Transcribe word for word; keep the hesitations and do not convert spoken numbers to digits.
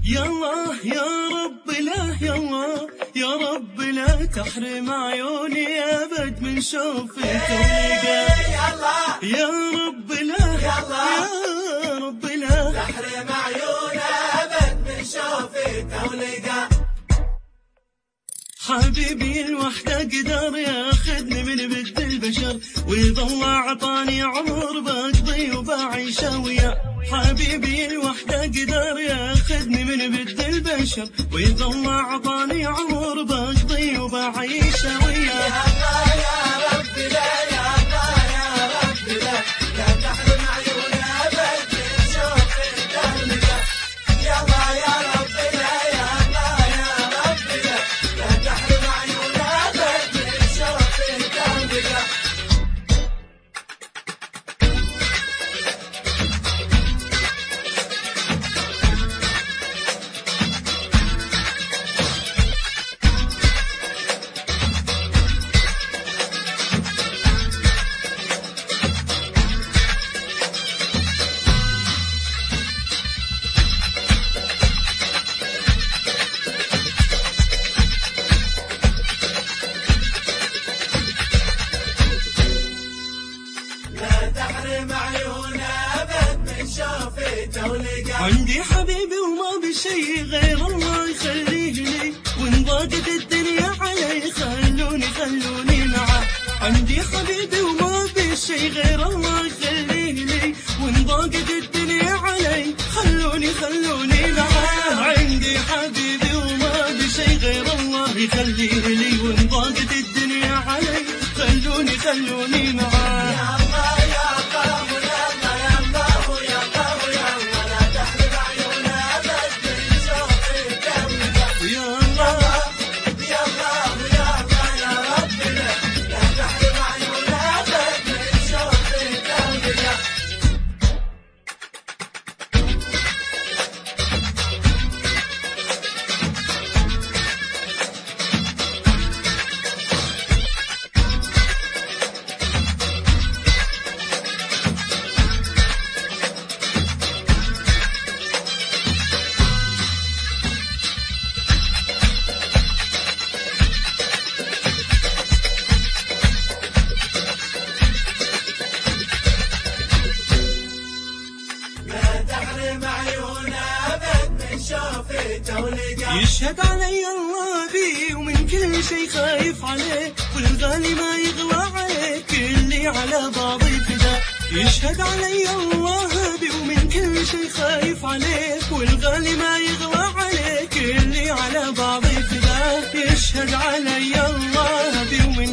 يا الله يا رب لا يا الله يا رب لا تحرم عيوني أبد من شوفك ولقاك. يا رب لا يا رب لا تحرم عيوني أبد من شوفك ولقاك. حبيبي الوحدة قدر ياخذني من بد البشر، ويظل عطاني عمر بقضي وبعيش وياه. حبيبي الوحدة قدر ياخذني من بد البشر، ويظل عطاني عمر بقضي وبعيش وياه. يا الله يا رب لا يا الله يا رب لا لا تحرم عيوني أبد من شوفك ولقاك. يا الله يا رب لا يا الله يا رب لا لا تحرم عيوني أبد من شوفك ولقاك. عندي حبيبي وما بشي غير الله يخليه لي، وإن ضاقت الدنيا علي خلوني خلوني معاه. عندي حبيبي وما بشي غير الله يخليه لي، وإن ضاقت الدنيا علي خلوني خلوني معاه. عندي حبيبي وما بشي غير الله يخليه لي، وإن ضاقت الدنيا علي خلوني خلوني معاه. يا الله يا الله يا الله يا الله يا الله يا الله لا تحرم عيوني أبد من شوفك ولقاك. يا الله يا الله يا الله يا رب لا لا تحرم عيوني أبد من شوفك ولقاك. يشهد علي الله بي ومن كل شي خايف عليه، والغالي ما يغلى عليك اللي على بعضي فدا. يشهد علي الله بي ومن كل شي خايف عليك، والغالي ما يغلى عليك اللي على بعضي فدا. يشهد علي الله بي ومن